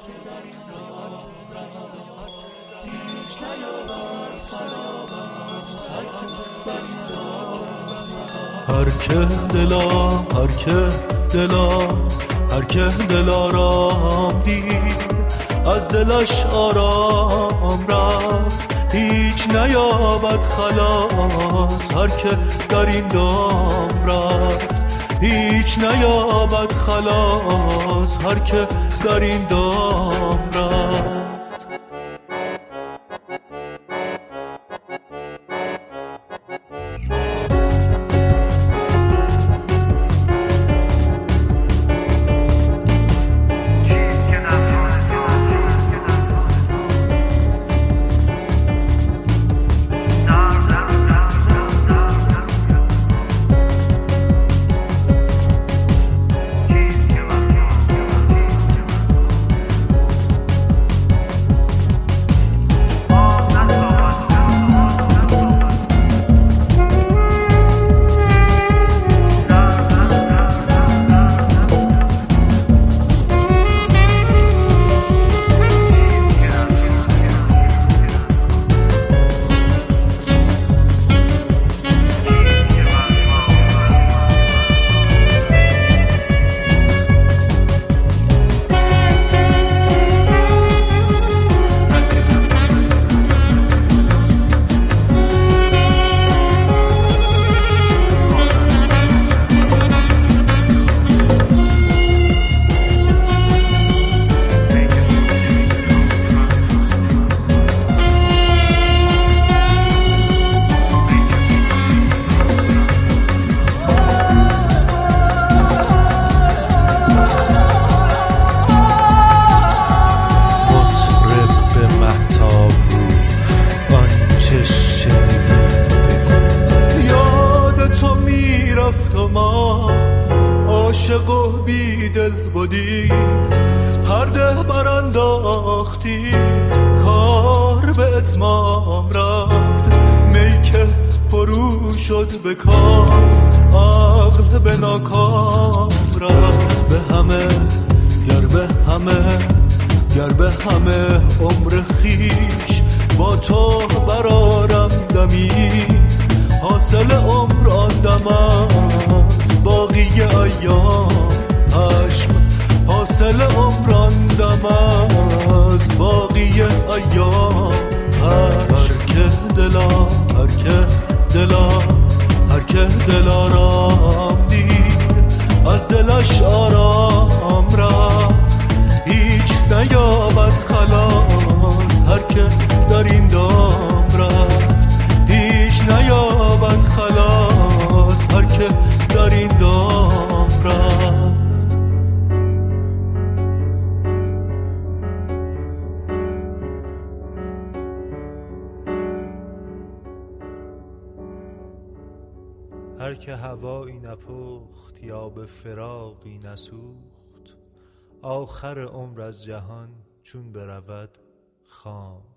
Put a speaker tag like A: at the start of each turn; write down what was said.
A: هیچ نیاورد خرابم هر که دلا هر که دلا هر که دلارام دید از دلش آرام رفت هیچ نیابد خلاص هر که در این دام رفت هیچ نیابد خلاص هر که در این دام رفت عاشق و بی دل بودی پرده برانداختی کار به اتمام رفت می که فرو شد به کار عقل به ناکام رفت به همه گر به همه عمر خیش با تو برارم دمی حاصل عمر آن دم است باقی ایام پشم حاصل عمر آن دم است باقی ایام پشم هر که دلارام دید از دلش آرام رفت هیچ نیابد خلاص هر که در این دام رفت هیچ نیابد خلاص هر که در این دام رفت
B: هر که هوایی نپخت یا به فراقی نسوخت آخر عمر از جهان چون برود خام